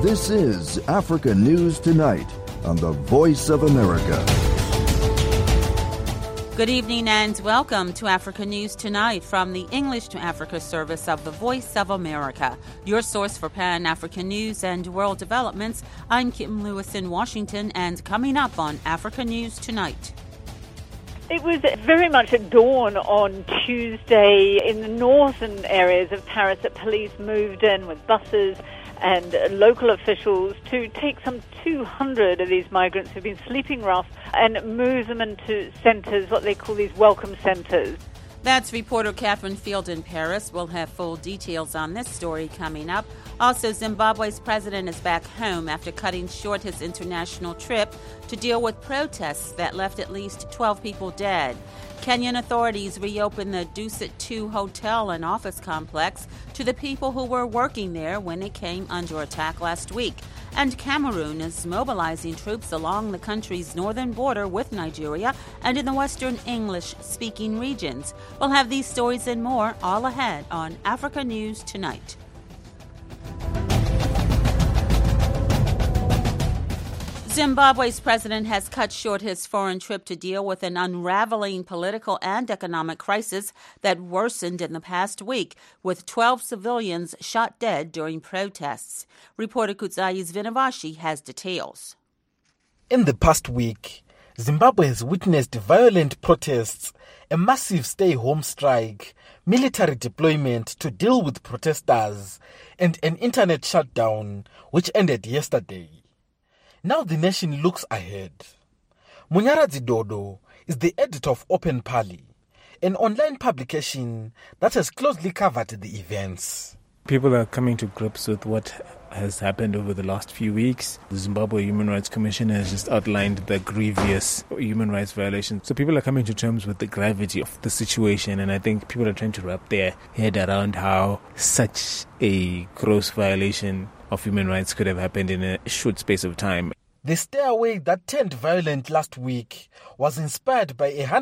This is Africa News Tonight on the Voice of America. Good evening and welcome to Africa News Tonight from the English to Africa service of the Voice of America, your source for Pan-African news and world developments. I'm Kim Lewis in Washington, and coming up on Africa News Tonight. It was very much at dawn on Tuesday in the northern areas of Paris that police moved in with buses and local officials to take some 200 of these migrants who've been sleeping rough and move them into centres, what they call these welcome centres. That's reporter Catherine Field in Paris. We'll have full details on this story coming up. Also, Zimbabwe's president is back home after cutting short his international trip to deal with protests that left at least 12 people dead. Kenyan authorities reopened the Dusit 2 hotel and office complex to the people who were working there when it came under attack last week. And Cameroon is mobilizing troops along the country's northern border with Nigeria and in the western English-speaking regions. We'll have these stories and more all ahead on Africa News Tonight. Zimbabwe's president has cut short his foreign trip to deal with an unraveling political and economic crisis that worsened in the past week, with 12 civilians shot dead during protests. Reporter Kudzais Vinavashi has details. In the past week, Zimbabwe has witnessed violent protests, a massive stay-home strike, military deployment to deal with protesters, and an internet shutdown, which ended yesterday. Now the nation looks ahead. Munyaradzi Dodo is the editor of Open Pali, an online publication that has closely covered the events. People are coming to grips with what has happened over the last few weeks. The Zimbabwe Human Rights Commission has just outlined the grievous human rights violations. So people are coming to terms with the gravity of the situation, and I think people are trying to wrap their head around how such a gross violation of human rights could have happened in a short space of time. The stairway that turned violent last week was inspired by a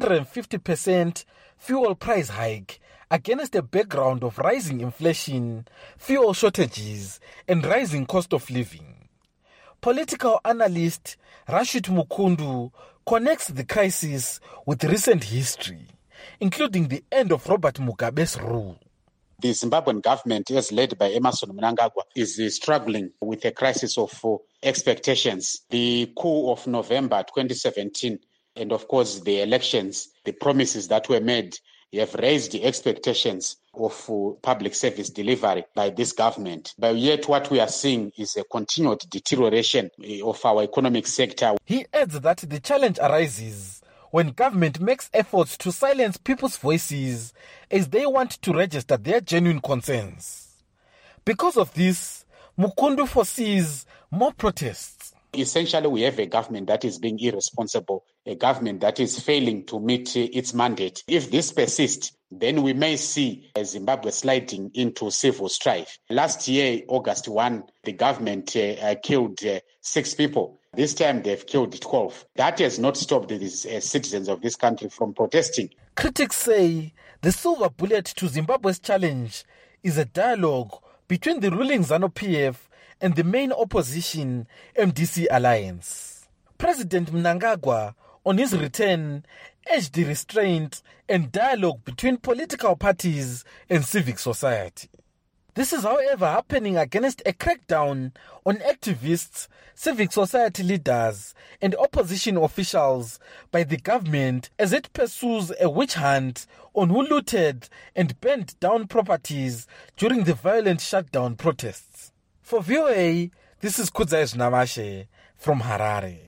150% fuel price hike against a background of rising inflation, fuel shortages, and rising cost of living. Political analyst Rashid Mukundu connects the crisis with recent history, including the end of Robert Mugabe's rule. The Zimbabwean government, as led by Emmerson Mnangagwa, is struggling with a crisis of expectations. The coup of November 2017 and, of course, the elections, the promises that were made have raised the expectations of public service delivery by this government. But yet what we are seeing is a continued deterioration of our economic sector. He adds that the challenge arises when government makes efforts to silence people's voices as they want to register their genuine concerns. Because of this, Mukundu foresees more protests. Essentially, we have a government that is being irresponsible, a government that is failing to meet its mandate. If this persists, then we may see Zimbabwe sliding into civil strife. Last year, August 1, the government killed 6 people. This time they've killed 12. That has not stopped the citizens of this country from protesting. Critics say the silver bullet to Zimbabwe's challenge is a dialogue between the ruling ZANU-PF and the main opposition MDC alliance. President Mnangagwa, on his return, urged restraint and dialogue between political parties and civic society. This is, however, happening against a crackdown on activists, civic society leaders, and opposition officials by the government as it pursues a witch hunt on who looted and burned down properties during the violent shutdown protests. For VOA, this is Kudzais Namashe from Harare.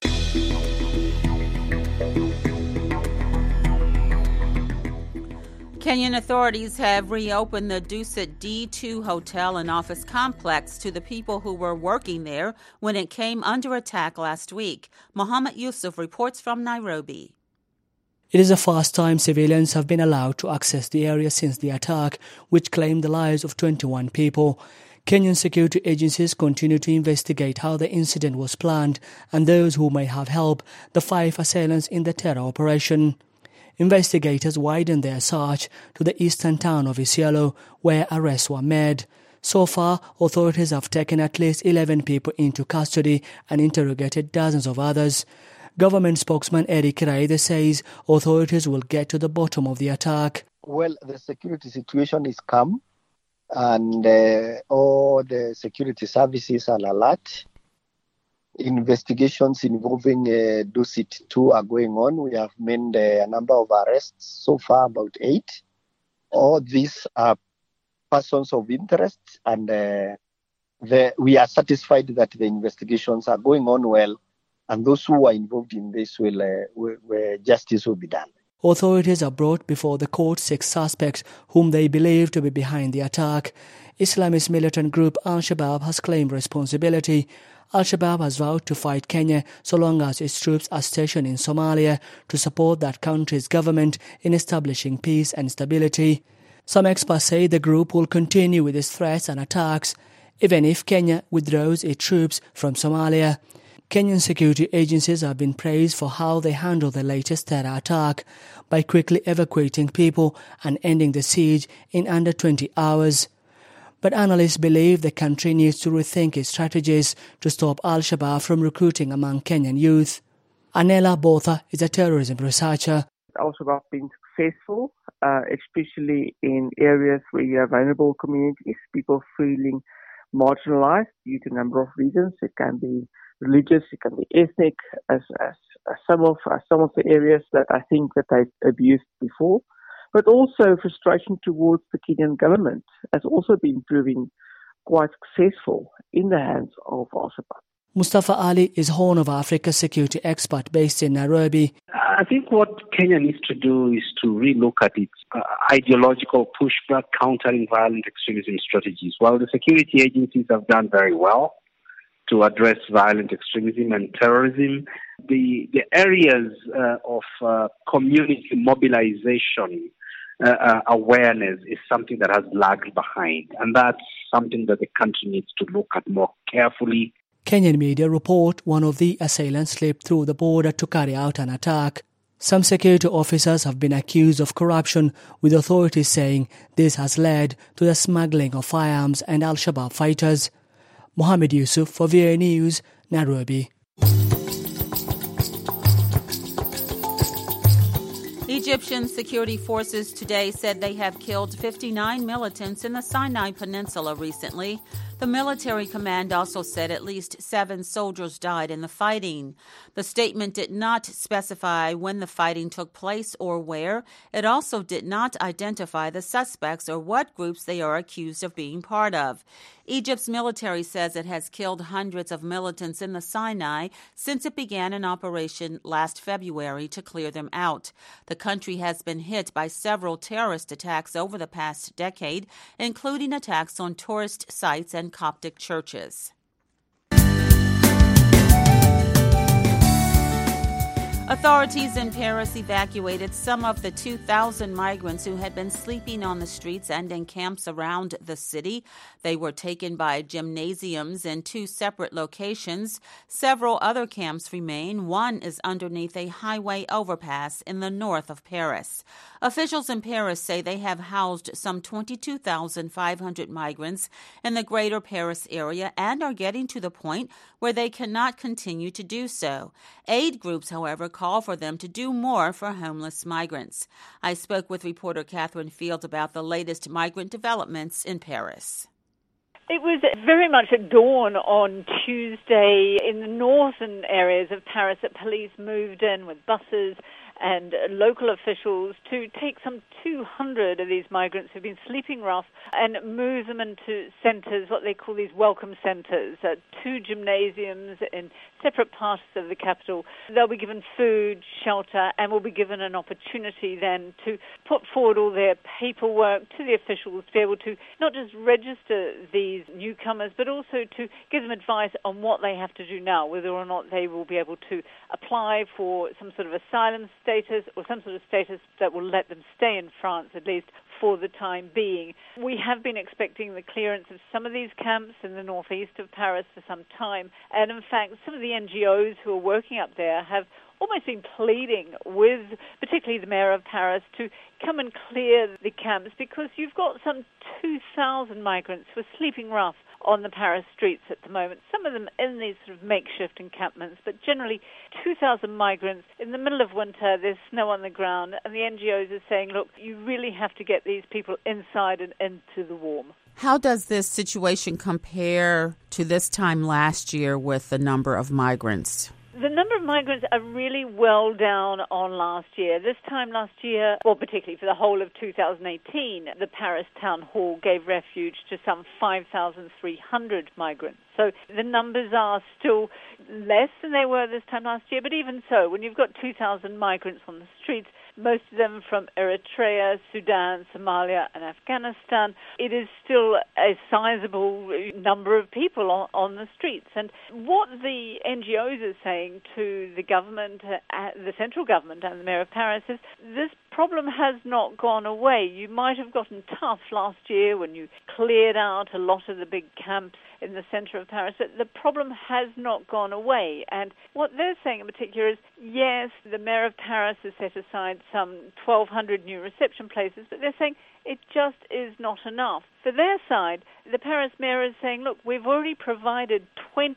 Kenyan authorities have reopened the Dusit D2 hotel and office complex to the people who were working there when it came under attack last week. Mohammed Yusuf reports from Nairobi. It is the first time civilians have been allowed to access the area since the attack, which claimed the lives of 21 people. Kenyan security agencies continue to investigate how the incident was planned and those who may have helped the 5 assailants in the terror operation. Investigators widened their search to the eastern town of Isiolo, where arrests were made. So far, authorities have taken at least 11 people into custody and interrogated dozens of others. Government spokesman Eric Raide says authorities will get to the bottom of the attack. Well, the security situation is calm and all the security services are alert. Investigations involving Dusit 2 are going on. We have made a number of arrests, so far about 8. All these are persons of interest, and we are satisfied that the investigations are going on well, and those who are involved in this justice will be done. Authorities have brought before the court 6 suspects whom they believe to be behind the attack. Islamist militant group Al-Shabaab has claimed responsibility. Al-Shabaab has vowed to fight Kenya so long as its troops are stationed in Somalia to support that country's government in establishing peace and stability. Some experts say the group will continue with its threats and attacks, even if Kenya withdraws its troops from Somalia. Kenyan security agencies have been praised for how they handled the latest terror attack by quickly evacuating people and ending the siege in under 20 hours. But analysts believe the country needs to rethink its strategies to stop Al-Shabaab from recruiting among Kenyan youth. Anela Botha is a terrorism researcher. Al-Shabaab been successful, especially in areas where you have vulnerable communities, people feeling marginalized due to a number of reasons. It can be religious, it can be ethnic, as some of the areas that I think that they've abused before. But also frustration towards the Kenyan government has also been proving quite successful in the hands of Al-Shabaab. Mustafa Ali is Horn of Africa security expert based in Nairobi. I think what Kenya needs to do is to relook at its ideological pushback, countering violent extremism strategies. While the security agencies have done very well to address violent extremism and terrorism, the areas of community mobilization awareness is something that has lagged behind. And that's something that the country needs to look at more carefully. Kenyan media report one of the assailants slipped through the border to carry out an attack. Some security officers have been accused of corruption, with authorities saying this has led to the smuggling of firearms and Al-Shabaab fighters. Mohammed Yusuf for VOA News, Nairobi. Egyptian security forces today said they have killed 59 militants in the Sinai Peninsula recently. The military command also said at least 7 soldiers died in the fighting. The statement did not specify when the fighting took place or where. It also did not identify the suspects or what groups they are accused of being part of. Egypt's military says it has killed hundreds of militants in the Sinai since it began an operation last February to clear them out. The country has been hit by several terrorist attacks over the past decade, including attacks on tourist sites and Coptic churches. Authorities in Paris evacuated some of the 2,000 migrants who had been sleeping on the streets and in camps around the city. They were taken by gymnasiums in 2 separate locations. Several other camps remain. One is underneath a highway overpass in the north of Paris. Officials in Paris say they have housed some 22,500 migrants in the greater Paris area and are getting to the point where they cannot continue to do so. Aid groups, however, call for them to do more for homeless migrants. I spoke with reporter Catherine Field about the latest migrant developments in Paris. It was very much at dawn on Tuesday in the northern areas of Paris that police moved in with buses and local officials to take some 200 of these migrants who've been sleeping rough and move them into centres, what they call these welcome centres, 2 gymnasiums in separate parts of the capital. They'll be given food, shelter, and will be given an opportunity then to put forward all their paperwork to the officials to be able to not just register these newcomers, but also to give them advice on what they have to do now, whether or not they will be able to apply for some sort of asylum status or some sort of status that will let them stay in France, at least for the time being. We have been expecting the clearance of some of these camps in the northeast of Paris for some time, and in fact some of the NGOs who are working up there have almost been pleading with particularly the mayor of Paris to come and clear the camps, because you've got some 2,000 migrants who are sleeping rough on the Paris streets at the moment, some of them in these sort of makeshift encampments, but generally 2,000 migrants in the middle of winter. There's snow on the ground, and the NGOs are saying, look, you really have to get these people inside and into the warm. How does this situation compare to this time last year with the number of migrants? The number of migrants are really well down on last year. This time last year, well, particularly for the whole of 2018, the Paris town hall gave refuge to some 5,300 migrants. So the numbers are still less than they were this time last year, but even so, when you've got 2,000 migrants on the streets, most of them from Eritrea, Sudan, Somalia, and Afghanistan, it is still a sizable number of people on the streets. And what the NGOs are saying to the government, the central government and the mayor of Paris is this problem has not gone away. You might have gotten tough last year when you cleared out a lot of the big camps in the center of Paris, but the problem has not gone away. And what they're saying in particular is, yes, the mayor of Paris has set aside some 1,200 new reception places, but they're saying it just is not enough. For their side, the Paris mayor is saying, look, we've already provided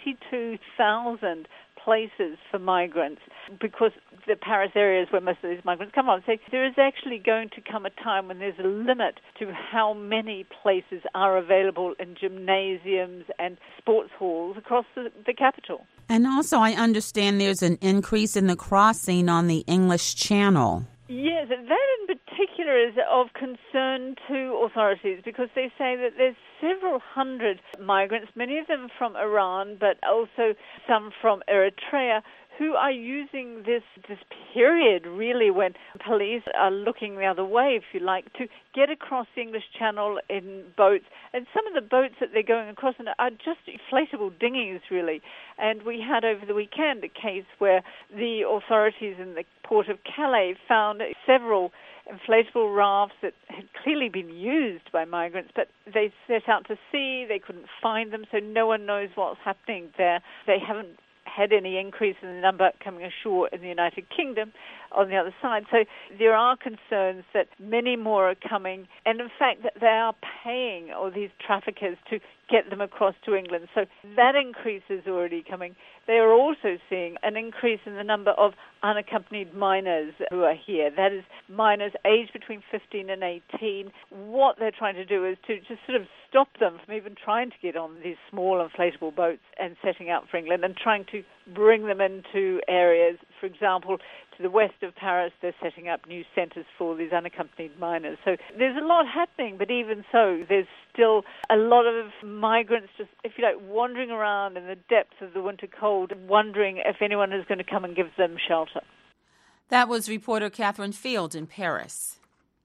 22,000 places for migrants, because the Paris area is where most of these migrants come from. So there is actually going to come a time when there's a limit to how many places are available in gymnasiums and sports halls across the capital. And also, I understand there's an increase in the crossing on the English Channel. Yes, that in particular is of concern to authorities, because they say that there's several hundred migrants, many of them from Iran, but also some from Eritrea, who are using this period, really, when police are looking the other way, if you like, to get across the English Channel in boats. And some of the boats that they're going across are just inflatable dinghies, really. And we had over the weekend a case where the authorities in the port of Calais found several inflatable rafts that had clearly been used by migrants, but they set out to sea, they couldn't find them, so no one knows what's happening there. They haven't had any increase in the number coming ashore in the United Kingdom on the other side. So there are concerns that many more are coming, and in fact that they are paying all these traffickers to get them across to England. So that increase is already coming. They are also seeing an increase in the number of unaccompanied minors who are here. That is, minors aged between 15 and 18. What they're trying to do is to just sort of stop them from even trying to get on these small inflatable boats and setting out for England, and trying to bring them into areas, for example, to the west of Paris. They're setting up new centres for these unaccompanied minors. So there's a lot happening, but even so, there's still a lot of migrants just, if you like, wandering around in the depths of the winter cold, wondering if anyone is going to come and give them shelter. That was reporter Catherine Field in Paris.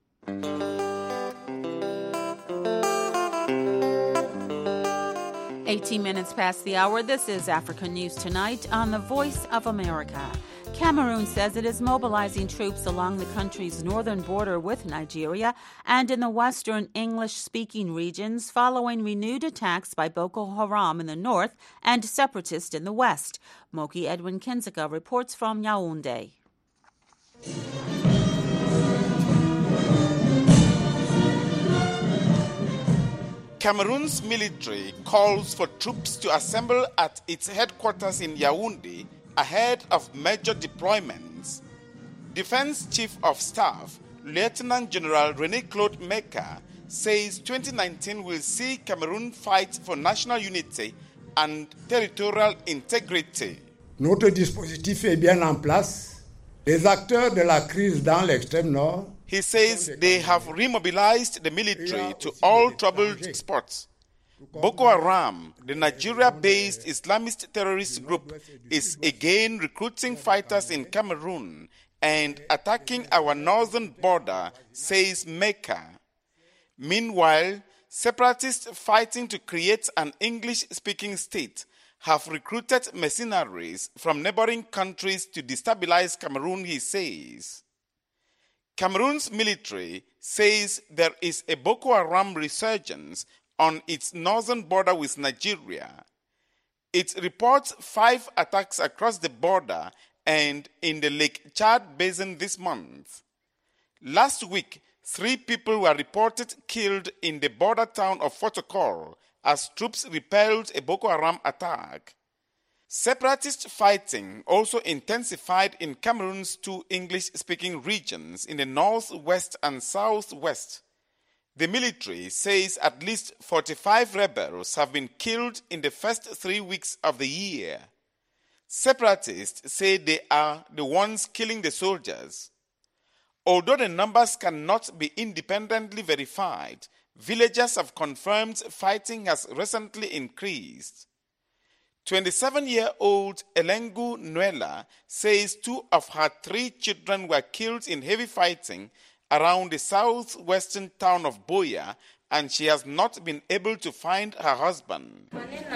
18 minutes past the hour. This is Africa News Tonight on the Voice of America. Cameroon says it is mobilizing troops along the country's northern border with Nigeria and in the western English-speaking regions following renewed attacks by Boko Haram in the north and separatists in the west. Moki Edwin Kinzeka reports from Yaoundé. Cameroon's military calls for troops to assemble at its headquarters in Yaoundé ahead of major deployments. Defense Chief of Staff Lieutenant General René-Claude Meka says 2019 will see Cameroon fight for national unity and territorial integrity. Notre dispositif est bien en place. Les acteurs de la crise dans l'extrême nord. He says they have remobilized the military to all troubled spots. Boko Haram, the Nigeria-based Islamist terrorist group, is again recruiting fighters in Cameroon and attacking our northern border, says Meka. Meanwhile, separatists fighting to create an English-speaking state have recruited mercenaries from neighboring countries to destabilize Cameroon, he says. Cameroon's military says there is a Boko Haram resurgence on its northern border with Nigeria. It reports 5 attacks across the border and in the Lake Chad basin this month. Last week, 3 people were reported killed in the border town of Fotokol as troops repelled a Boko Haram attack. Separatist fighting also intensified in Cameroon's 2 English-speaking regions in the northwest and southwest. The military says at least 45 rebels have been killed in the first 3 weeks of the year. Separatists say they are the ones killing the soldiers. Although the numbers cannot be independently verified, villagers have confirmed fighting has recently increased. 27-year-old Elengu Nuela says 2 of her 3 children were killed in heavy fighting around the southwestern town of Boya, and she has not been able to find her husband.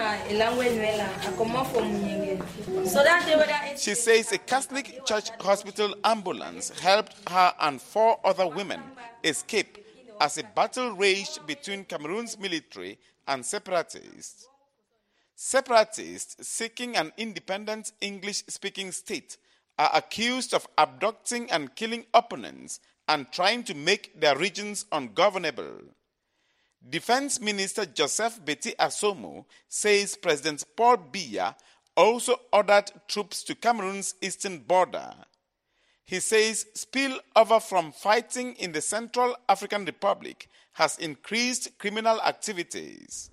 She says a Catholic Church hospital ambulance helped her and 4 other women escape as a battle raged between Cameroon's military and separatists. Separatists seeking an independent English-speaking state are accused of abducting and killing opponents and trying to make their regions ungovernable. Defense Minister Joseph Beti Asomo says President Paul Biya also ordered troops to Cameroon's eastern border. He says spillover from fighting in the Central African Republic has increased criminal activities.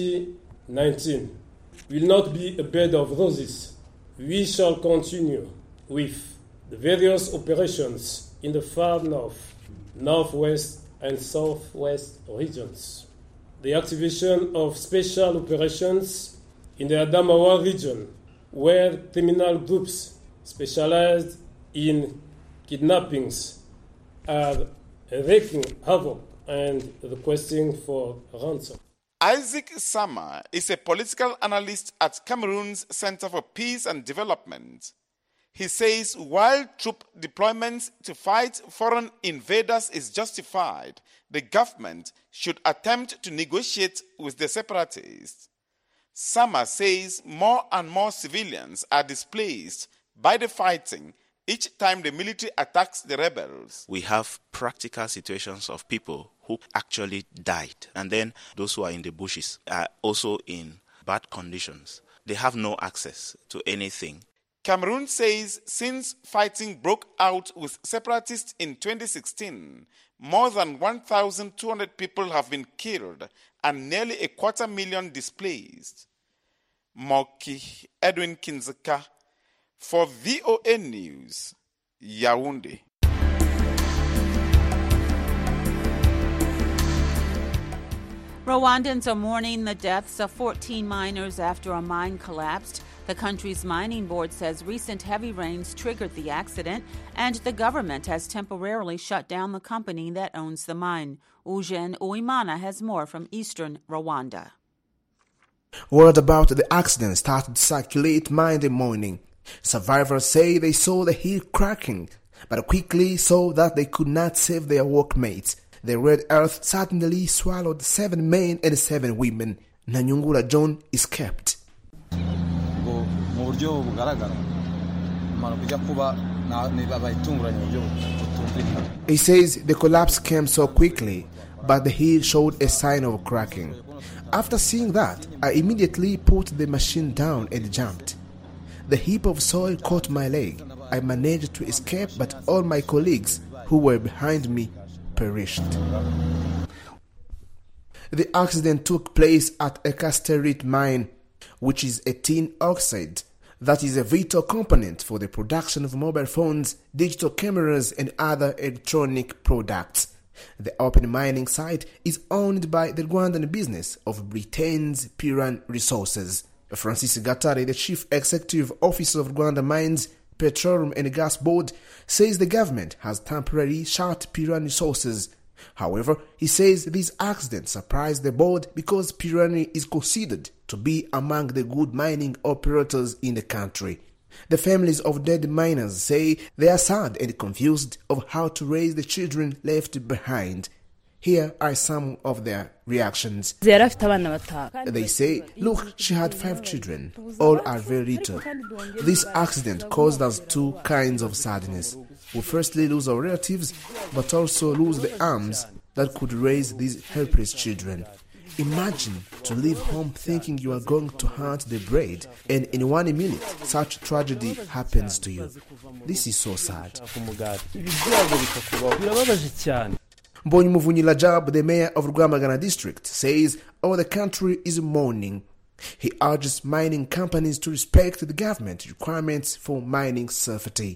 2019 will not be a bed of roses. We shall continue with the various operations in the far north, northwest, and southwest regions. The activation of special operations in the Adamawa region, where criminal groups specialized in kidnappings are wreaking havoc and requesting for ransom. Isaac Sama is a political analyst at Cameroon's Center for Peace and Development. He says while troop deployments to fight foreign invaders is justified, the government should attempt to negotiate with the separatists. Sama says more and more civilians are displaced by the fighting each time the military attacks the rebels. We have practical situations of people who actually died, and then those who are in the bushes are also in bad conditions. They have no access to anything. Cameroon says since fighting broke out with separatists in 2016, more than 1,200 people have been killed and nearly 250,000 displaced. Moki Edwin Kinzeka for VOA News, Yaoundé. Rwandans are mourning the deaths of 14 miners after a mine collapsed. The country's mining board says recent heavy rains triggered the accident, and the government has temporarily shut down the company that owns the mine. Eugene Uimana has more from eastern Rwanda. Word about the accident started to circulate Monday morning. Survivors say they saw the hill cracking, but quickly saw that they could not save their workmates. The red earth suddenly swallowed 7 men and 7 women. Nanyungula John escaped. He says the collapse came so quickly, but the hill showed a sign of cracking. After seeing that, I immediately put the machine down and jumped. The heap of soil caught my leg. I managed to escape, but all my colleagues who were behind me perished. The accident took place at a casterite mine, which is a tin oxide that is a vital component for the production of mobile phones, digital cameras, and other electronic products. The open mining site is owned by the Rwandan business of Britain's Piran Resources. Francis Gatare, the Chief Executive Officer of Rwanda Mines, Petroleum and Gas Board, says the government has temporarily shut Piran Resources However, he says these accidents surprise the board because Pirani is considered to be among the good mining operators in the country. The families of dead miners say they are sad and confused of how to raise the children left behind. Here are some of their reactions. They say, look, she had 5 children. All are very little. This accident caused us 2 kinds of sadness. We firstly lose our relatives, but also lose the arms that could raise these helpless children. Imagine to leave home thinking you are going to hunt the bread, and in 1 minute such tragedy happens to you. This is so sad. Mbonyi Muvunyi Lajab, the mayor of Rwamagana district, says all the country is mourning. He urges mining companies to respect the government requirements for mining safety.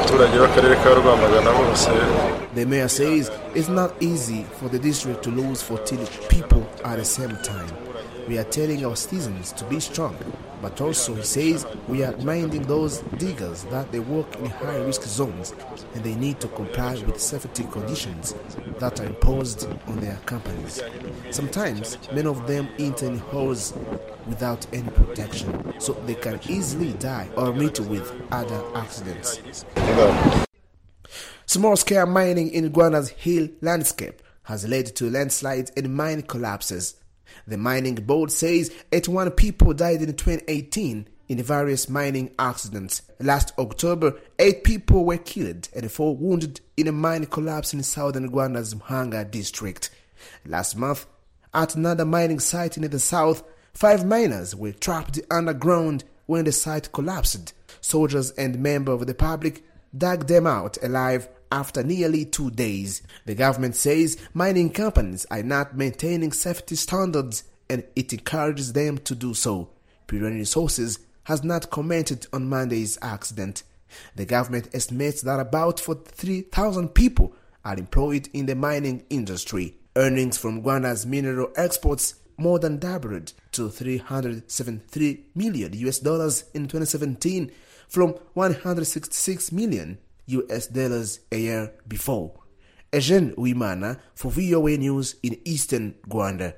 The mayor says it's not easy for the district to lose 14 people at the same time. We are telling our citizens to be strong, but also he says we are reminding those diggers that they work in high-risk zones and they need to comply with safety conditions that are imposed on their companies. Sometimes, many of them enter in holes without any protection, so they can easily die or meet with other accidents. Small-scale mining in Rwanda's hill landscape has led to landslides and mine collapses. The mining board says 81 people died in 2018 in various mining accidents. Last October, 8 people were killed and 4 wounded in a mine collapse in southern Rwanda's Muhanga district. Last month, at another mining site in the south, 5 miners were trapped underground when the site collapsed. Soldiers and members of the public dug them out alive after nearly 2 days. The government says mining companies are not maintaining safety standards and it encourages them to do so. Pirani Resources has not commented on Monday's accident. The government estimates that about 43,000 people are employed in the mining industry. Earnings from Rwanda's mineral exports more than doubled to $373 million in 2017 from $166 million a year before. Eugene Uimana for VOA News in Eastern Rwanda.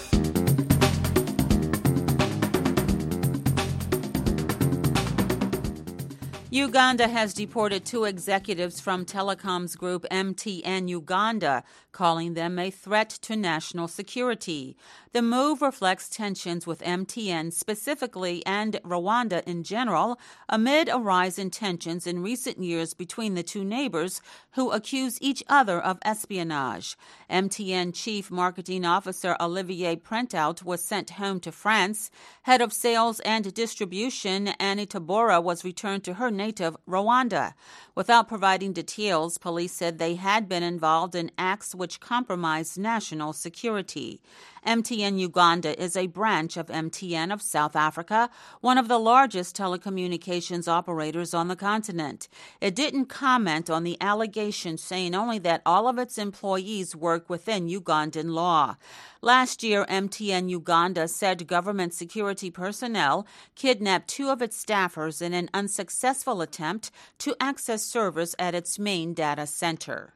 Uganda has deported 2 executives from telecoms group MTN Uganda, calling them a threat to national security. The move reflects tensions with MTN specifically and Rwanda in general, amid a rise in tensions in recent years between the 2 neighbors who accuse each other of espionage. MTN Chief Marketing Officer Olivier Printout was sent home to France. Head of Sales and Distribution Annie Tabora was returned to her native Rwanda. Without providing details, police said they had been involved in acts which compromised national security. MTN Uganda is a branch of MTN of South Africa, one of the largest telecommunications operators on the continent. It didn't comment on the allegations, saying only that all of its employees work within Ugandan law. Last year, MTN Uganda said government security personnel kidnapped 2 of its staffers in an unsuccessful attempt to access servers at its main data center.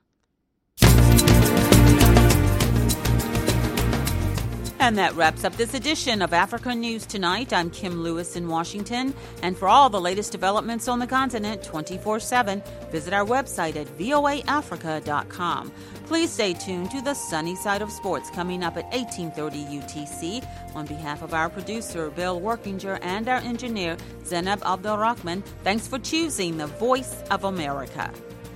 And that wraps up this edition of Africa News Tonight. I'm Kim Lewis in Washington. And for all the latest developments on the continent 24/7, visit our website at voaafrica.com. Please stay tuned to the sunny side of sports coming up at 18:30 UTC. On behalf of our producer, Bill Workinger, and our engineer, Zainab Abdulrahman, thanks for choosing the Voice of America.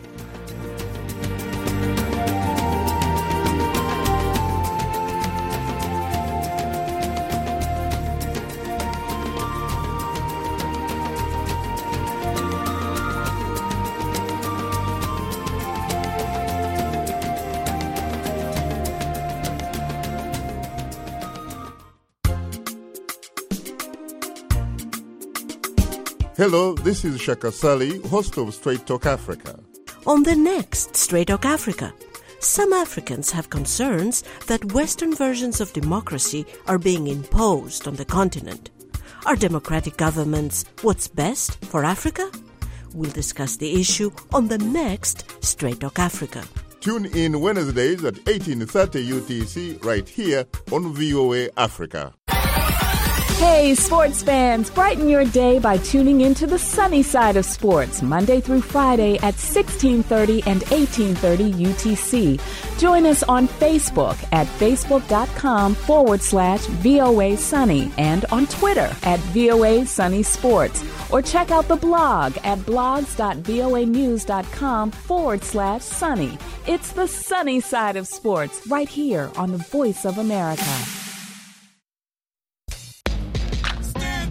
Hello, this is Shaka Sali, host of Straight Talk Africa. On the next Straight Talk Africa, some Africans have concerns that Western versions of democracy are being imposed on the continent. Are democratic governments what's best for Africa? We'll discuss the issue on the next Straight Talk Africa. Tune in Wednesdays at 18:30 UTC right here on VOA Africa. Hey, sports fans, brighten your day by tuning into the sunny side of sports, Monday through Friday at 16:30 and 18:30 UTC. Join us on Facebook at facebook.com/VOA Sunny and on Twitter at VOA Sunny Sports. Or check out the blog at blogs.voanews.com/sunny. It's the sunny side of sports right here on the Voice of America.